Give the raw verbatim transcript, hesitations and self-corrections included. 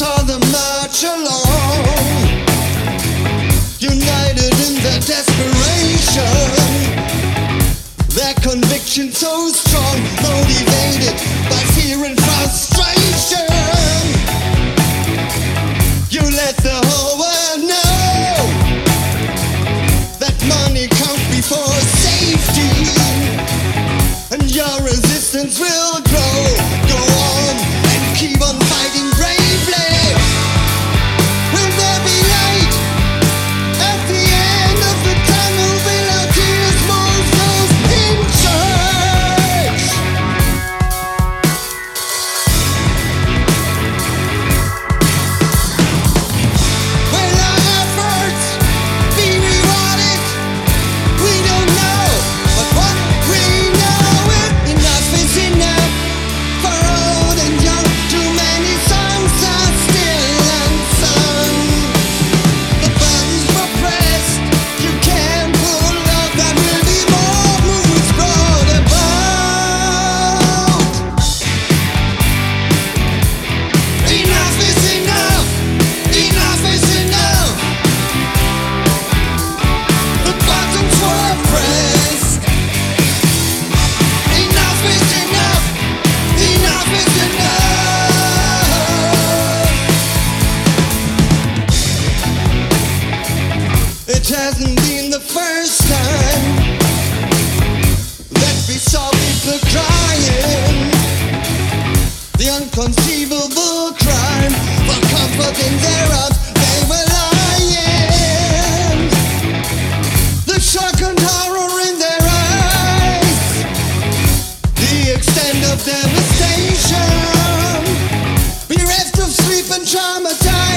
saw them march along, united in their desperation, their conviction so strong, motivated by fear and frustration. You let the whole world know that money comes before safety, and your resistance will grow. Go on and keep on fighting bravely. Will there be light at the end of the tunnel? Will our tears move those in church? Will our efforts be rewarded? We don't know, but what we know is enough is enough for old and young. Too many songs are still unsung. The buttons were pressed, you can't pull up. There will be more moves brought about. Enough is enough, enough is enough. The buttons were pressed. Enough is enough, enough is enough. It hasn't been the first time that we saw people crying. The unconceivable crime for comfort in their arms, they were lying. The shock and horror in their eyes, the extent of devastation, bereft of sleep and traumatized.